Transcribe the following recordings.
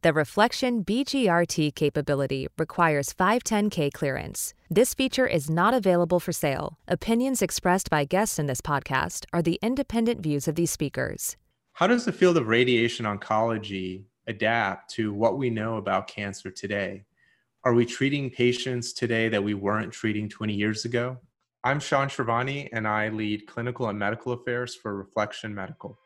The Reflection BGRT capability requires 510(k) clearance. This feature is not available for sale. Opinions expressed by guests in this podcast are the independent views of these speakers. How does the field of radiation oncology adapt to what we know about cancer today? Are we treating patients today that we weren't treating 20 years ago? I'm Sean Shervani, and I lead clinical and medical affairs for Reflection Medical.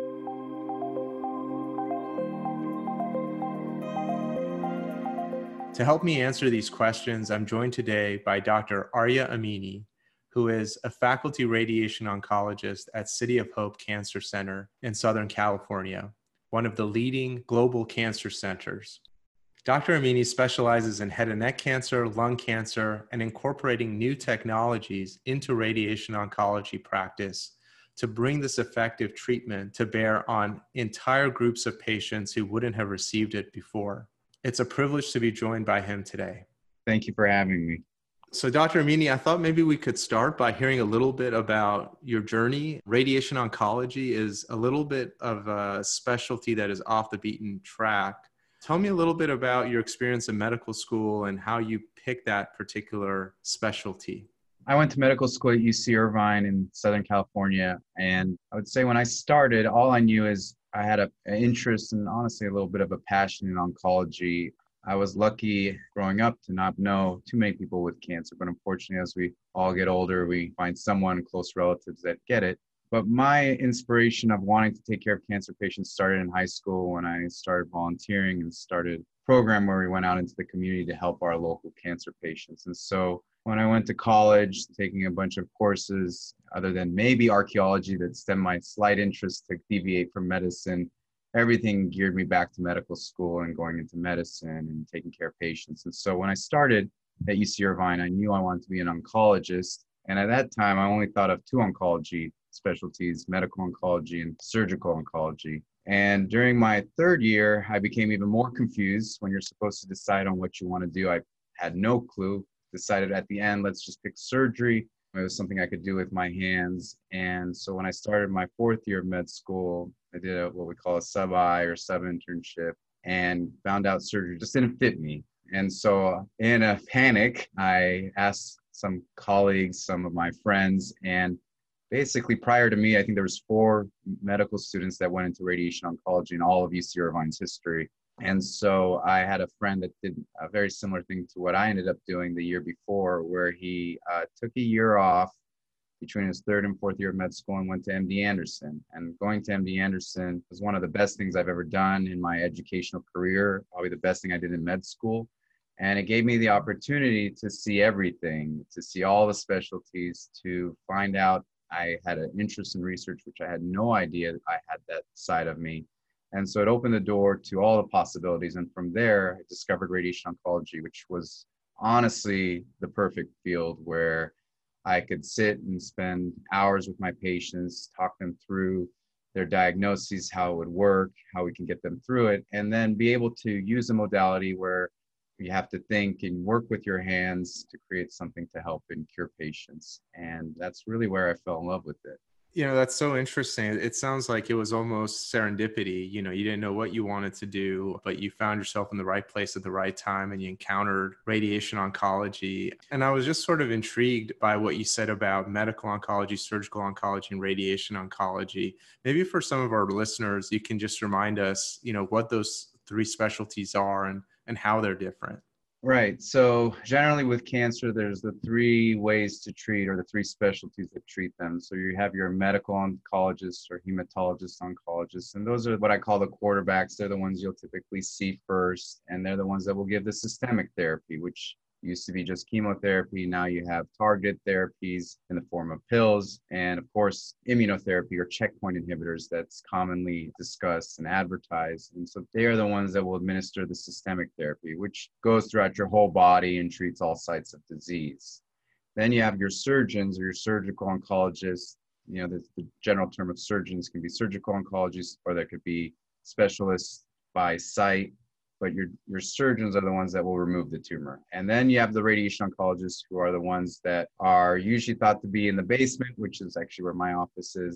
To help me answer these questions, I'm joined today by Dr. Arya Amini, who is a faculty radiation oncologist at City of Hope Cancer Center in Southern California, one of the leading global cancer centers. Dr. Amini specializes in head and neck cancer, lung cancer, and incorporating new technologies into radiation oncology practice to bring this effective treatment to bear on entire groups of patients who wouldn't have received it before. It's a privilege to be joined by him today. Thank you for having me. So Dr. Amini, I thought maybe we could start by hearing a little bit about your journey. Radiation oncology is a little bit of a specialty that is off the beaten track. Tell me a little bit about your experience in medical school and how you picked that particular specialty. I went to medical school at UC Irvine in Southern California. And I would say when I started, all I knew is I had an interest and honestly a little bit of a passion in oncology. I was lucky growing up to not know too many people with cancer, but unfortunately, as we all get older, we find someone, close relatives that get it. But my inspiration of wanting to take care of cancer patients started in high school when I started volunteering and started a program where we went out into the community to help our local cancer patients. And so when I went to college, taking a bunch of courses, other than maybe archaeology that stemmed my slight interest to deviate from medicine, everything geared me back to medical school and going into medicine and taking care of patients. And so when I started at UC Irvine, I knew I wanted to be an oncologist. And at that time, I only thought of two oncology specialties, medical oncology and surgical oncology. And during my third year, I became even more confused when you're supposed to decide on what you want to do. I had no clue. Decided at the end, let's just pick surgery. It was something I could do with my hands. And so when I started my fourth year of med school, I did what we call a sub-I or sub-internship and found out surgery just didn't fit me. And so in a panic, I asked some colleagues, some of my friends, and basically prior to me, I think there was 4 medical students that went into radiation oncology in all of UC Irvine's history. And so I had a friend that did a very similar thing to what I ended up doing the year before, where he took a year off between his third and fourth year of med school and went to MD Anderson. And going to MD Anderson was one of the best things I've ever done in my educational career, probably the best thing I did in med school. And it gave me the opportunity to see everything, to see all the specialties, to find out I had an interest in research, which I had no idea I had that side of me. And so it opened the door to all the possibilities. And from there, I discovered radiation oncology, which was honestly the perfect field where I could sit and spend hours with my patients, talk them through their diagnoses, how it would work, how we can get them through it, and then be able to use a modality where you have to think and work with your hands to create something to help and cure patients. And that's really where I fell in love with it. You know, that's so interesting. It sounds like it was almost serendipity. You know, you didn't know what you wanted to do, but you found yourself in the right place at the right time and you encountered radiation oncology. And I was just sort of intrigued by what you said about medical oncology, surgical oncology, and radiation oncology. Maybe for some of our listeners, you can just remind us, you know, what those 3 specialties are and how they're different. Right. So generally with cancer, there's the 3 ways to treat, or the 3 specialties that treat them. So you have your medical oncologists or hematologist oncologists, and those are what I call the quarterbacks. They're the ones you'll typically see first, and they're the ones that will give the systemic therapy, which used to be just chemotherapy. Now you have targeted therapies in the form of pills, and of course, immunotherapy or checkpoint inhibitors that's commonly discussed and advertised. And so they are the ones that will administer the systemic therapy, which goes throughout your whole body and treats all sites of disease. Then you have your surgeons or your surgical oncologists. You know, the general term of surgeons can be surgical oncologists, or there could be specialists by site. But your surgeons are the ones that will remove the tumor. And then you have the radiation oncologists, who are the ones that are usually thought to be in the basement, which is actually where my office is,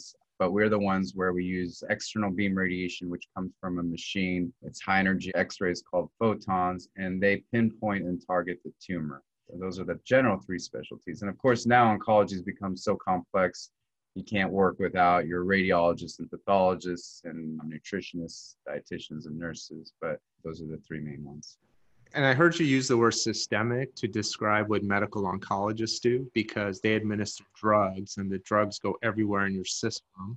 but we're the ones where we use external beam radiation, which comes from a machine. It's high energy X-rays called photons, and they pinpoint and target the tumor. So those are the general three specialties. And of course, now oncology has become so complex, you can't work without your radiologists and pathologists and nutritionists, dietitians, and nurses, but those are the three main ones. And I heard you use the word systemic to describe what medical oncologists do, because they administer drugs and the drugs go everywhere in your system.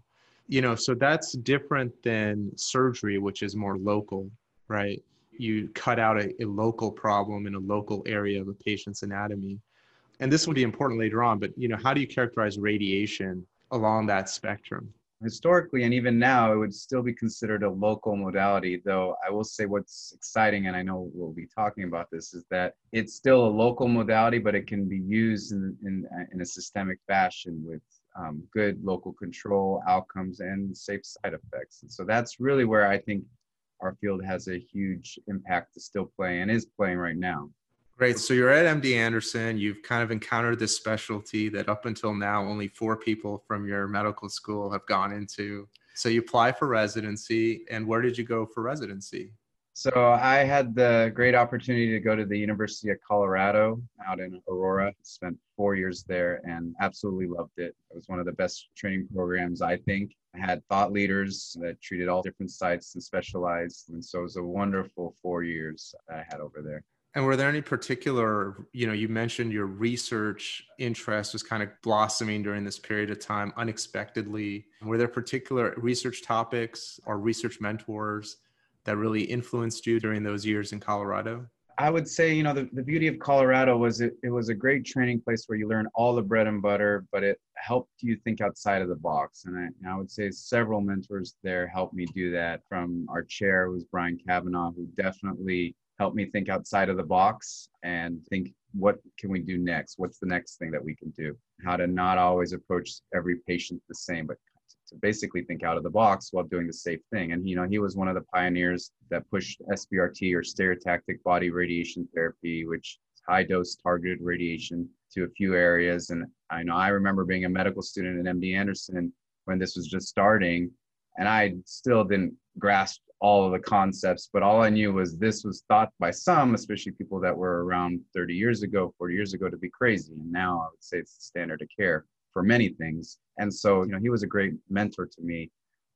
So that's different than surgery, which is more local, right? You cut out a local problem in a local area of a patient's anatomy. And this will be important later on, but how do you characterize radiation along that spectrum? Historically, and even now, it would still be considered a local modality, though I will say what's exciting, and I know we'll be talking about this, is that it's still a local modality, but it can be used in a systemic fashion with good local control outcomes and safe side effects. And so that's really where I think our field has a huge impact to still play and is playing right now. Great. So you're at MD Anderson. You've kind of encountered this specialty that up until now, only 4 people from your medical school have gone into. So you apply for residency. And where did you go for residency? So I had the great opportunity to go to the University of Colorado out in Aurora. Spent 4 years there and absolutely loved it. It was one of the best training programs, I think. I had thought leaders that treated all different sites and specialized. And so it was a wonderful 4 years that I had over there. And were there any particular, you mentioned your research interest was kind of blossoming during this period of time unexpectedly. Were there particular research topics or research mentors that really influenced you during those years in Colorado? I would say, the beauty of Colorado was it was a great training place where you learn all the bread and butter, but it helped you think outside of the box. And I would say several mentors there helped me do that. From our chair was Brian Kavanaugh, who definitely helped me think outside of the box and think, what can we do next? What's the next thing that we can do? How to not always approach every patient the same, but to basically think out of the box while doing the safe thing. And, he was one of the pioneers that pushed SBRT, or stereotactic body radiation therapy, which is high dose targeted radiation, to a few areas. And I remember being a medical student at MD Anderson when this was just starting, and I still didn't grasp all of the concepts, but all I knew was this was thought by some, especially people that were around 30 years ago, 40 years ago, to be crazy. And now I would say it's the standard of care for many things. And so, he was a great mentor to me.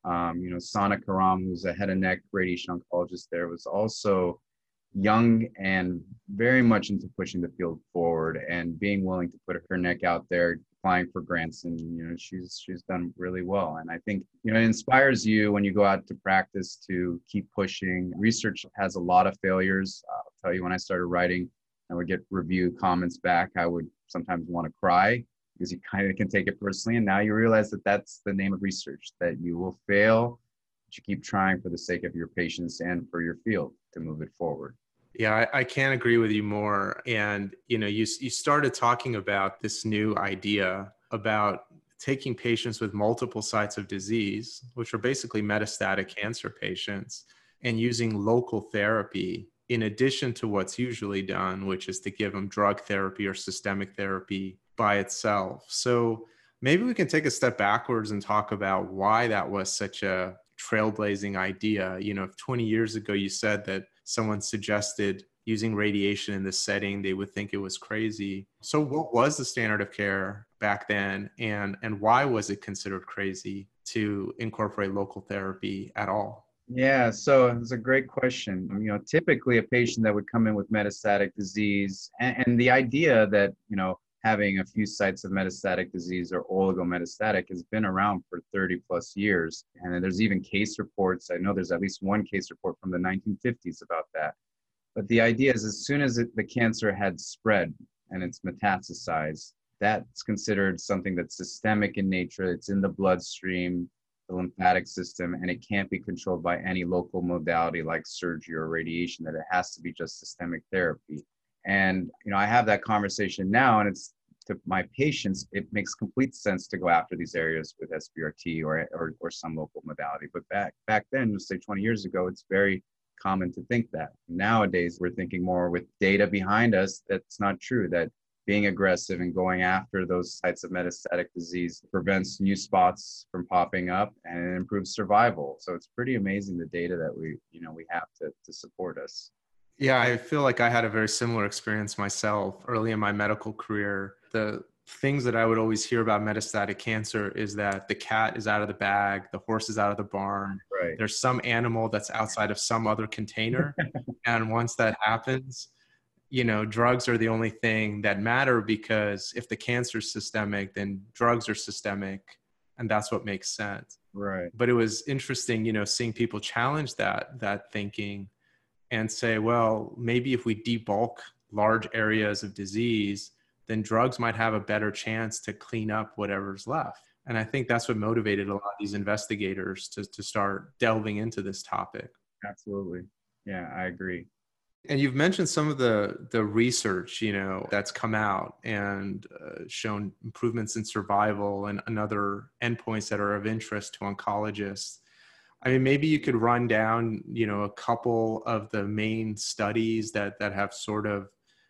Sana Karam, who's a head and neck radiation oncologist there, was also young and very much into pushing the field forward and being willing to put her neck out there, applying for grants. And, she's done really well. And I think, it inspires you when you go out to practice to keep pushing. Research has a lot of failures. I'll tell you, when I started writing, I would get review comments back, I would sometimes want to cry, because you kind of can take it personally. And now you realize that that's the name of research, that you will fail, but you keep trying for the sake of your patients and for your field to move it forward. Yeah, I can't agree with you more. And, you started talking about this new idea about taking patients with multiple sites of disease, which are basically metastatic cancer patients, and using local therapy in addition to what's usually done, which is to give them drug therapy or systemic therapy by itself. So maybe we can take a step backwards and talk about why that was such a trailblazing idea. If 20 years ago you said that someone suggested using radiation in this setting, they would think it was crazy. So what was the standard of care back then, and why was it considered crazy to incorporate local therapy at all? Yeah, so it's a great question. Typically a patient that would come in with metastatic disease, and the idea that, having a few sites of metastatic disease or oligometastatic has been around for 30 plus years. And then there's even case reports. I know there's at least one case report from the 1950s about that. But the idea is, as soon as the cancer had spread and it's metastasized, that's considered something that's systemic in nature. It's in the bloodstream, the lymphatic system, and it can't be controlled by any local modality like surgery or radiation, that it has to be just systemic therapy. And, I have that conversation now, and it's to my patients, it makes complete sense to go after these areas with SBRT or some local modality. But back then, let's say 20 years ago, it's very common to think that. Nowadays, we're thinking more with data behind us. That's not true, that being aggressive and going after those sites of metastatic disease prevents new spots from popping up and it improves survival. So it's pretty amazing the data that we have to support us. Yeah, I feel like I had a very similar experience myself early in my medical career. The things that I would always hear about metastatic cancer is that the cat is out of the bag, the horse is out of the barn. Right. There's some animal that's outside of some other container. And once that happens, drugs are the only thing that matter, because if the cancer is systemic, then drugs are systemic, and that's what makes sense. Right. But it was interesting, seeing people challenge that thinking and say, well, maybe if we debulk large areas of disease, then drugs might have a better chance to clean up whatever's left. And I think that's what motivated a lot of these investigators to start delving into this topic. Absolutely. Yeah, I agree. And you've mentioned some of the research, that's come out and shown improvements in survival and other endpoints that are of interest to oncologists. I mean, maybe you could run down, a couple of the main studies that have sort of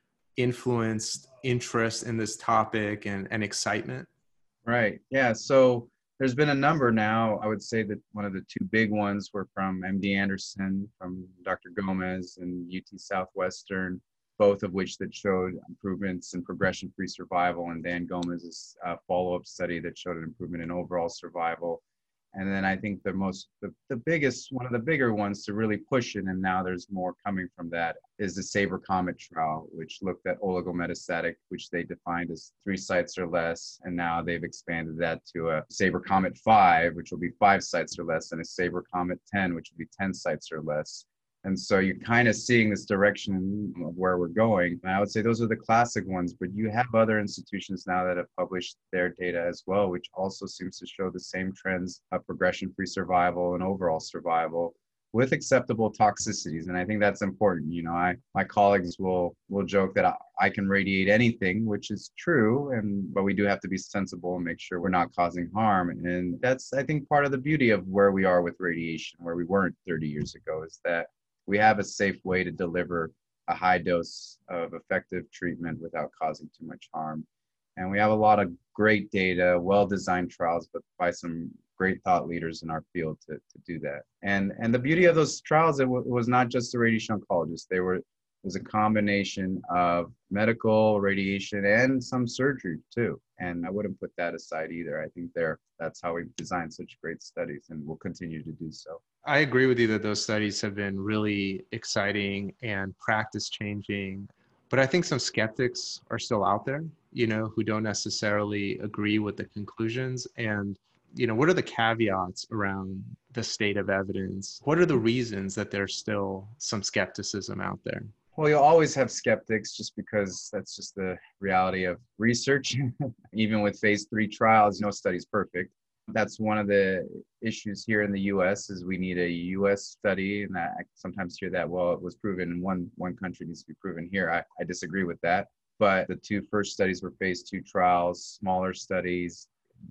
influenced interest in this topic and excitement. Right. Yeah. So there's been a number now. I would say that one of the two big ones were from MD Anderson, from Dr. Gomez and UT Southwestern, both of which that showed improvements in progression-free survival, and Dan Gomez's follow-up study that showed an improvement in overall survival. And then I think the biggest, one of the bigger ones to really push it, and now there's more coming from that, is the SABRE Comet trial, which looked at oligometastatic, which they defined as 3 sites or less. And now they've expanded that to a SABRE Comet 5, which will be 5 sites or less, and a SABRE Comet 10, which will be 10 sites or less. And so you're kind of seeing this direction of where we're going. And I would say those are the classic ones, but you have other institutions now that have published their data as well, which also seems to show the same trends of progression-free survival and overall survival with acceptable toxicities. And I think that's important. My colleagues will joke that I can radiate anything, which is true, but we do have to be sensible and make sure we're not causing harm. And that's, I think, part of the beauty of where we are with radiation, where we weren't 30 years ago, is that we have a safe way to deliver a high dose of effective treatment without causing too much harm. And we have a lot of great data, well-designed trials, but by some great thought leaders in our field to do that. And the beauty of those trials, it was not just the radiation oncologists. It was a combination of medical, radiation, and some surgery too. And I wouldn't put that aside either. I think that's how we've designed such great studies, and we'll continue to do so. I agree with you that those studies have been really exciting and practice changing, but I think some skeptics are still out there, who don't necessarily agree with the conclusions. And, what are the caveats around the state of evidence? What are the reasons that there's still some skepticism out there? Well, you'll always have skeptics just because that's just the reality of research. Even with phase 3 trials, no study's perfect. That's one of the issues here in the U.S. is we need a U.S. study, and I sometimes hear that, well, it was proven in one country, needs to be proven here. I disagree with that. But the 2 first studies were phase 2 trials, smaller studies.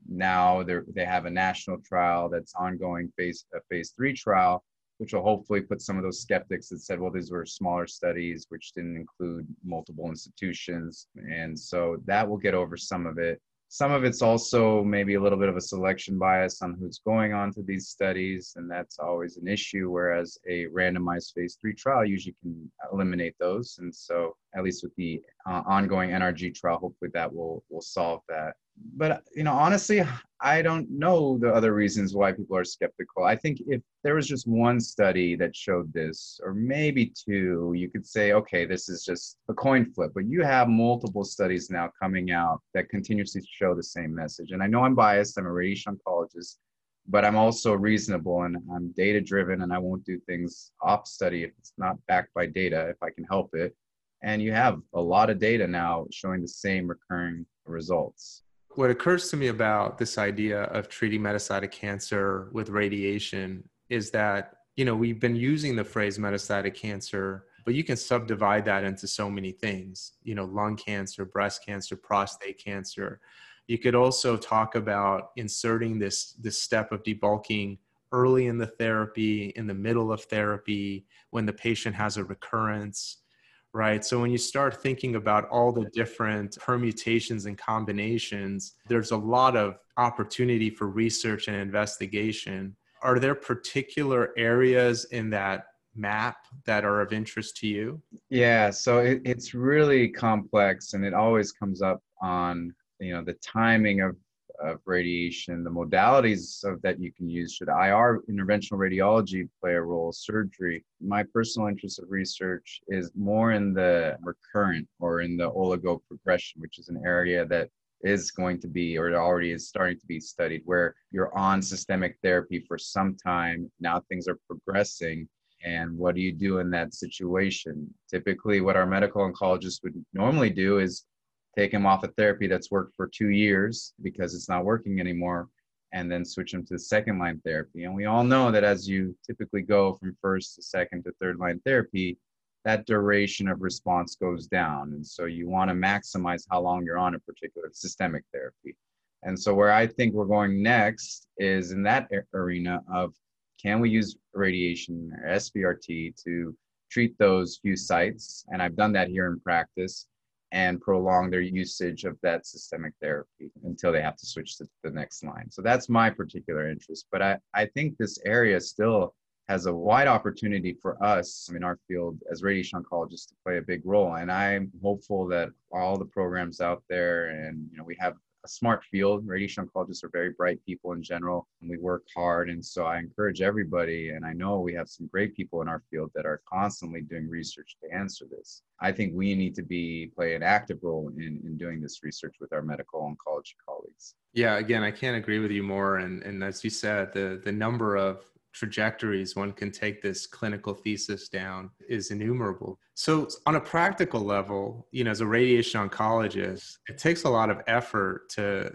Now they have a national trial that's ongoing, a phase 3 trial, which will hopefully put some of those skeptics that said, well, these were smaller studies, which didn't include multiple institutions. And so that will get over some of it. Some of it's also maybe a little bit of a selection bias on who's going on to these studies, and that's always an issue, whereas a randomized phase 3 trial usually can eliminate those. And so at least with the ongoing NRG trial, hopefully that will solve that. But, honestly, I don't know the other reasons why people are skeptical. I think if there was just one study that showed this, or maybe 2, you could say, okay, this is just a coin flip. But you have multiple studies now coming out that continuously show the same message. And I know I'm biased. I'm a radiation oncologist, but I'm also reasonable, and I'm data-driven, and I won't do things off study if it's not backed by data, if I can help it. And you have a lot of data now showing the same recurring results. What occurs to me about this idea of treating metastatic cancer with radiation is that, we've been using the phrase metastatic cancer, but you can subdivide that into so many things, lung cancer, breast cancer, prostate cancer. You could also talk about inserting this step of debulking early in the therapy, in the middle of therapy, when the patient has a recurrence, right? So when you start thinking about all the different permutations and combinations, there's a lot of opportunity for research and investigation. Are there particular areas in that map that are of interest to you? Yeah, so it's really complex, and it always comes up on, the timing of radiation, the modalities of that you can use. Should IR, interventional radiology, play a role? Surgery? My personal interest of research is more in the recurrent or in the oligo progression, which is an area that is going to be, or it already is starting to be studied, where you're on systemic therapy for some time. Now things are progressing. And what do you do in that situation? Typically, what our medical oncologists would normally do is take them off a therapy that's worked for 2 years because it's not working anymore, and then switch them to second line therapy. And we all know that as you typically go from first to second to third line therapy, that duration of response goes down. And so you want to maximize how long you're on a particular systemic therapy. And so where I think we're going next is in that arena of, can we use radiation or SBRT to treat those few sites? And I've done that here in practice, and prolong their usage of that systemic therapy until they have to switch to the next line. So that's my particular interest. But I think this area still has a wide opportunity for us in our field as radiation oncologists to play a big role. And I'm hopeful that all the programs out there, and we have a smart field. Radiation oncologists are very bright people in general, and we work hard. And so I encourage everybody, and I know we have some great people in our field that are constantly doing research to answer this. I think we need to play an active role in doing this research with our medical oncology colleagues. Yeah, again, I can't agree with you more. And as you said, the number of trajectories one can take this clinical thesis down is innumerable. So on a practical level, as a radiation oncologist, it takes a lot of effort to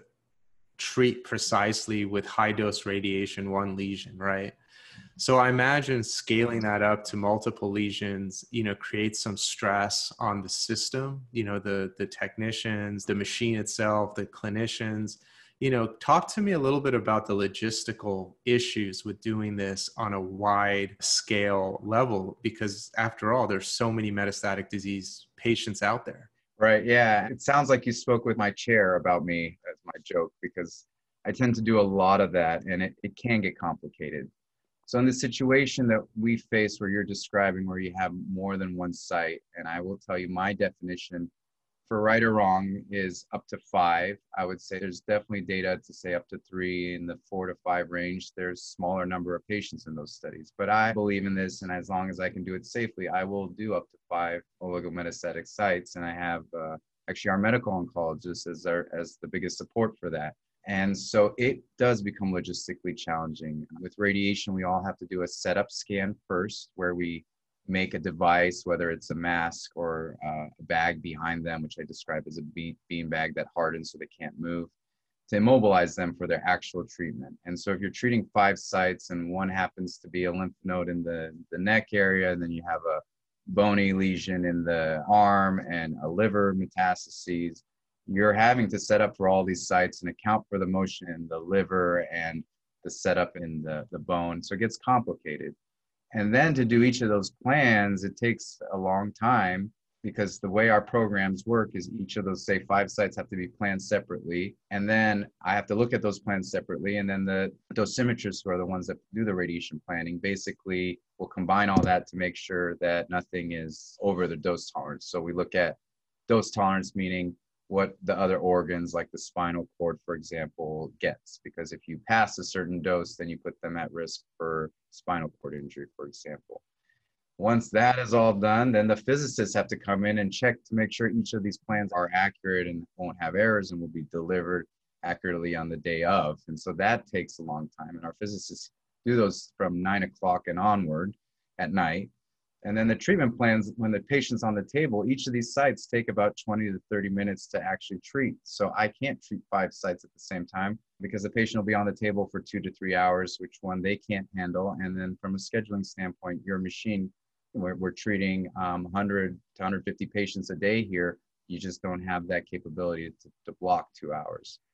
treat precisely with high dose radiation one lesion, right? So I imagine scaling that up to multiple lesions, creates some stress on the system, the technicians, the machine itself, the clinicians. Talk to me a little bit about the logistical issues with doing this on a wide scale level, because after all, there's so many metastatic disease patients out there. Right. Yeah. It sounds like you spoke with my chair about me as my joke, because I tend to do a lot of that, and it can get complicated. So in the situation that we face where you're describing, where you have more than one site, and I will tell you my definition for right or wrong is up to 5. I would say there's definitely data to say up to 3, in the 4 to 5 range. There's smaller number of patients in those studies, but I believe in this, and as long as I can do it safely, I will do up to 5 oligometastatic sites. And I have actually our medical oncologist as the biggest support for that. And so it does become logistically challenging. With radiation, we all have to do a setup scan first, where we make a device, whether it's a mask or a bag behind them, which I describe as a bean bag that hardens so they can't move, to immobilize them for their actual treatment. And so if you're treating 5 sites and one happens to be a lymph node in the neck area, and then you have a bony lesion in the arm and a liver metastases, you're having to set up for all these sites and account for the motion in the liver and the setup in the bone. So it gets complicated. And then to do each of those plans, it takes a long time, because the way our programs work is each of those, say, 5 sites have to be planned separately. And then I have to look at those plans separately. And then the dosimetrists, who are the ones that do the radiation planning, basically will combine all that to make sure that nothing is over the dose tolerance. So we look at dose tolerance, meaning what the other organs, like the spinal cord, for example, gets. Because if you pass a certain dose, then you put them at risk for spinal cord injury, for example. Once that is all done, then the physicists have to come in and check to make sure each of these plans are accurate and won't have errors and will be delivered accurately on the day of. And so that takes a long time. And our physicists do those from 9 o'clock and onward at night. And then the treatment plans, when the patient's on the table, each of these sites take about 20 to 30 minutes to actually treat. So I can't treat 5 sites at the same time, because the patient will be on the table for 2 to 3 hours, which one they can't handle. And then from a scheduling standpoint, your machine, we're treating 100 to 150 patients a day here. You just don't have that capability to block 2 hours.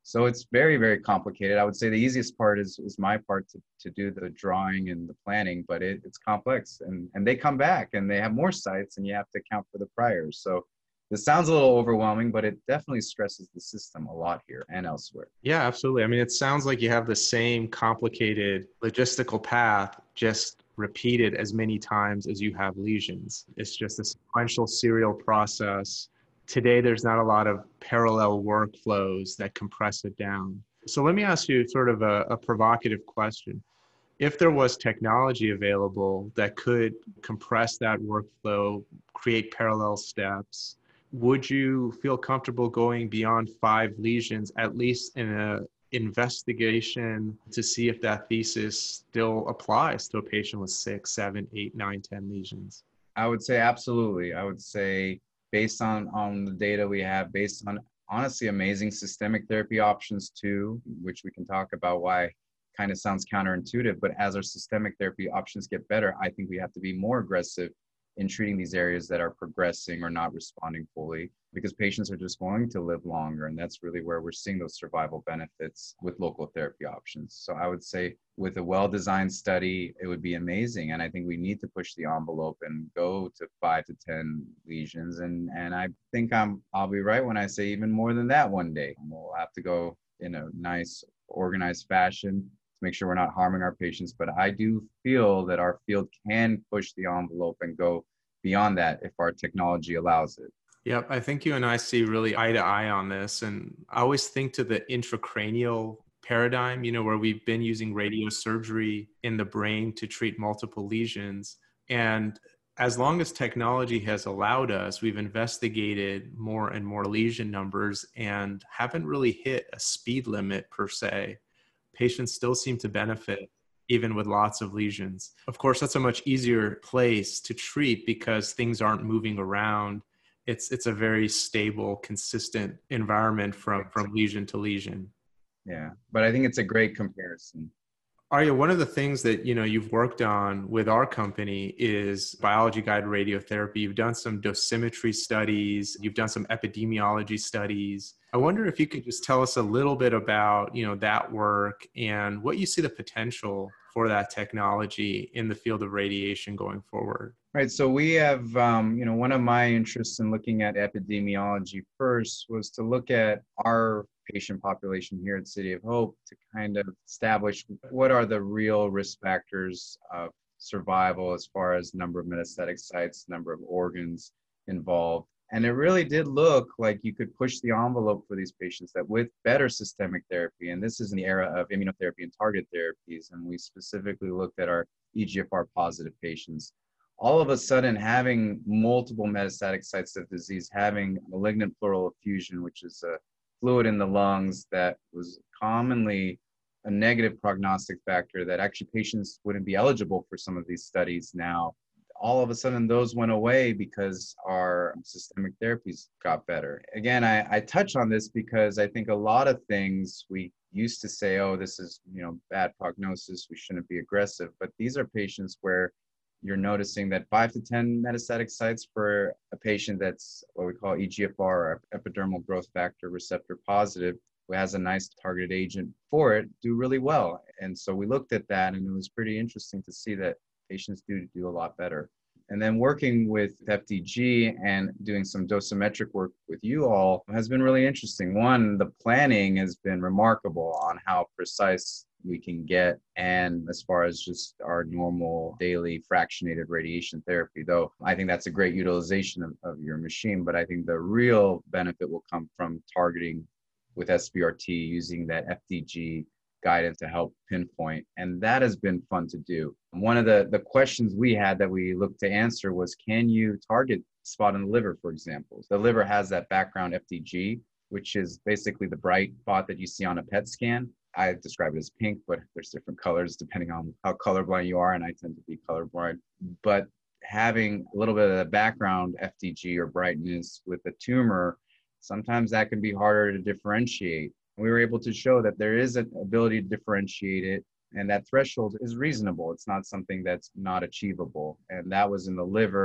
So it's very, very complicated. I would say the easiest part is my part to do the drawing and the planning, but it's complex, and they come back and they have more sites and you have to account for the priors. So this sounds a little overwhelming, but it definitely stresses the system a lot here and elsewhere. Yeah, absolutely. I mean, it sounds like you have the same complicated logistical path, just repeated as many times as you have lesions. It's just a sequential serial process. Today, there's not a lot of parallel workflows that compress it down. So let me ask you sort of a provocative question. If there was technology available that could compress that workflow, create parallel steps, would you feel comfortable going beyond 5 lesions, at least in an investigation to see if that thesis still applies to a patient with 6, 7, 8, 9, 10 lesions? I would say absolutely. I would say based on the data we have, based on honestly amazing systemic therapy options too, which we can talk about why kind of sounds counterintuitive, but as our systemic therapy options get better, I think we have to be more aggressive in treating these areas that are progressing or not responding fully, because patients are just going to live longer. And that's really where we're seeing those survival benefits with local therapy options. So I would say with a well-designed study, it would be amazing. And I think we need to push the envelope and go to 5 to 10 lesions. And I think I'll be right when I say even more than that one day. We'll have to go in a nice, organized fashion to make sure we're not harming our patients. But I do feel that our field can push the envelope and go beyond that if our technology allows it. Yep, I think you and I see really eye to eye on this. And I always think to the intracranial paradigm, where we've been using radiosurgery in the brain to treat multiple lesions. And as long as technology has allowed us, we've investigated more and more lesion numbers and haven't really hit a speed limit per se. Patients still seem to benefit even with lots of lesions. Of course, that's a much easier place to treat because things aren't moving around. It's a very stable, consistent environment from lesion to lesion. Yeah, but I think it's a great comparison. Arya, one of the things that you've worked on with our company is biology-guided radiotherapy. You've done some dosimetry studies. You've done some epidemiology studies. I wonder if you could just tell us a little bit about that work and what you see the potential for that technology in the field of radiation going forward. Right. So we have, one of my interests in looking at epidemiology first was to look at our patient population here at City of Hope to kind of establish what are the real risk factors of survival as far as number of metastatic sites, number of organs involved. And it really did look like you could push the envelope for these patients that with better systemic therapy, and this is in the era of immunotherapy and target therapies, and we specifically looked at our EGFR positive patients. All of a sudden, having multiple metastatic sites of disease, having malignant pleural effusion, which is a fluid in the lungs that was commonly a negative prognostic factor that actually patients wouldn't be eligible for some of these studies now. All of a sudden, those went away because our systemic therapies got better. Again, I touch on this because I think a lot of things we used to say, oh, this is bad prognosis, we shouldn't be aggressive. But these are patients where you're noticing that 5 to 10 metastatic sites for a patient that's what we call EGFR, or epidermal growth factor receptor positive, who has a nice targeted agent for it, do really well. And so we looked at that, and it was pretty interesting to see that patients do a lot better. And then working with FDG and doing some dosimetric work with you all has been really interesting. One, the planning has been remarkable on how precise we can get, and as far as just our normal daily fractionated radiation therapy, though I think that's a great utilization of your machine, but I think the real benefit will come from targeting with SBRT, using that FDG guidance to help pinpoint, and that has been fun to do. One of the questions we had that we looked to answer was, can you target spot in the liver, for example? The liver has that background FDG, which is basically the bright spot that you see on a PET scan. I describe it as pink, but there's different colors depending on how colorblind you are, and I tend to be colorblind. But having a little bit of the background FDG or brightness with the tumor, sometimes that can be harder to differentiate. We were able to show that there is an ability to differentiate it, and that threshold is reasonable. It's not something that's not achievable. And that was in the liver.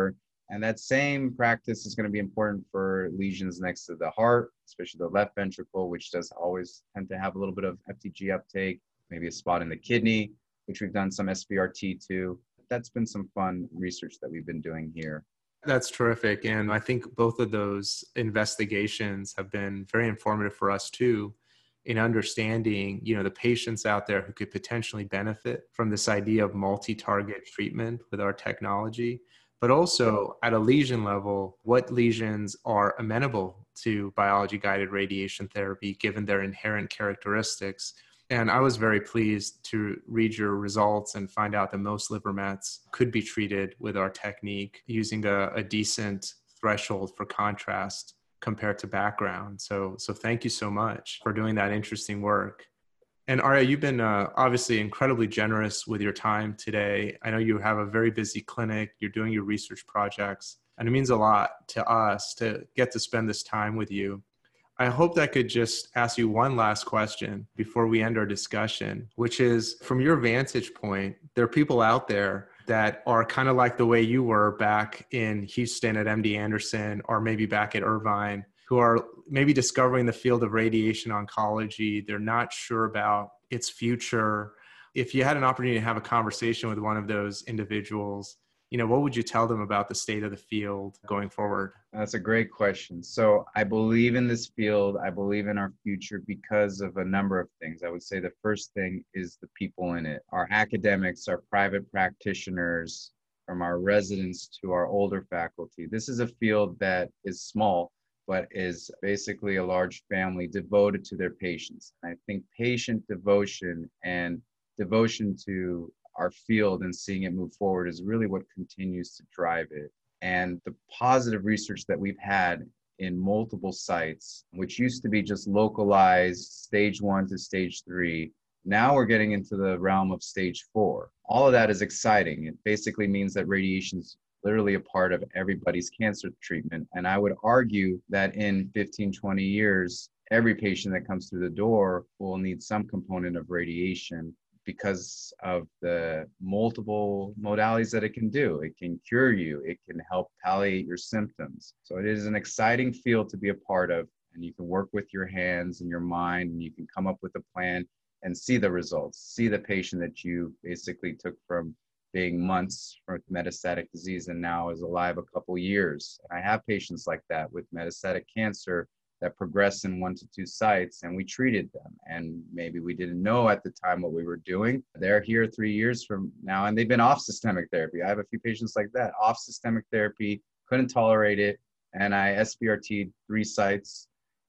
And that same practice is going to be important for lesions next to the heart, especially the left ventricle, which does always tend to have a little bit of FDG uptake, maybe a spot in the kidney, which we've done some SBRT to. That's been some fun research that we've been doing here. That's terrific. And I think both of those investigations have been very informative for us too, in understanding, the patients out there who could potentially benefit from this idea of multi-target treatment with our technology, but also at a lesion level, what lesions are amenable to biology-guided radiation therapy given their inherent characteristics. And I was very pleased to read your results and find out that most liver mets could be treated with our technique using a decent threshold for contrast compared to background. So thank you so much for doing that interesting work. And Arya, you've been obviously incredibly generous with your time today. I know you have a very busy clinic, you're doing your research projects, and it means a lot to us to get to spend this time with you. I hope that I could just ask you one last question before we end our discussion, which is, from your vantage point, there are people out there that are kind of like the way you were back in Houston at MD Anderson, or maybe back at Irvine, who are maybe discovering the field of radiation oncology. They're not sure about its future. If you had an opportunity to have a conversation with one of those individuals, what would you tell them about the state of the field going forward? That's a great question. So I believe in this field. I believe in our future because of a number of things. I would say the first thing is the people in it, our academics, our private practitioners, from our residents to our older faculty. This is a field that is small, but is basically a large family devoted to their patients. And I think patient devotion and devotion to our field and seeing it move forward is really what continues to drive it. And the positive research that we've had in multiple sites, which used to be just localized stage 1 to stage 3, now we're getting into the realm of stage 4. All of that is exciting. It basically means that radiation is literally a part of everybody's cancer treatment. And I would argue that in 15, 20 years, every patient that comes through the door will need some component of radiation, because of the multiple modalities that it can do. It can cure you. It can help palliate your symptoms. So it is an exciting field to be a part of, and you can work with your hands and your mind, and you can come up with a plan and see the results, see the patient that you basically took from being months with metastatic disease and now is alive a couple years. And I have patients like that with metastatic cancer that progressed in 1 to 2 sites, and we treated them. And maybe we didn't know at the time what we were doing. They're here 3 years from now, and they've been off systemic therapy. I have a few patients like that, off systemic therapy, couldn't tolerate it, and I SBRT'd 3 sites,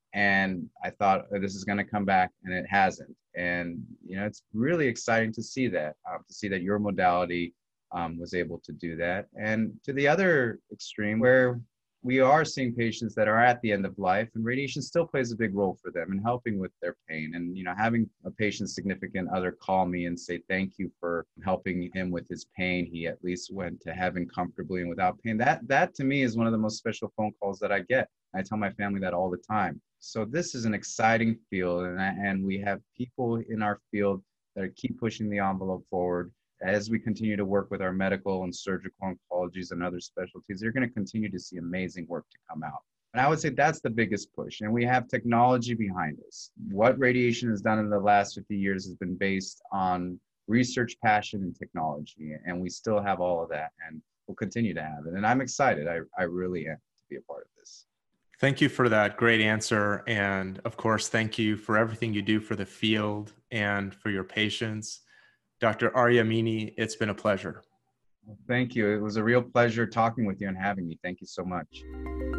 and I thought, oh, this is going to come back, and it hasn't. And it's really exciting to see that your modality was able to do that. And to the other extreme, where we are seeing patients that are at the end of life, and radiation still plays a big role for them in helping with their pain. And, having a patient's significant other call me and say, thank you for helping him with his pain. He at least went to heaven comfortably and without pain. That to me is one of the most special phone calls that I get. I tell my family that all the time. So this is an exciting field, and we have people in our field that keep pushing the envelope forward. As we continue to work with our medical and surgical oncologies and other specialties, you're going to continue to see amazing work to come out. And I would say that's the biggest push. And we have technology behind us. What radiation has done in the last 50 years has been based on research, passion, and technology. And we still have all of that, and we'll continue to have it. And I'm excited. I really am to be a part of this. Thank you for that great answer. And of course, thank you for everything you do for the field and for your patients. Dr. Arya Amini, it's been a pleasure. Thank you. It was a real pleasure talking with you and having me. Thank you so much.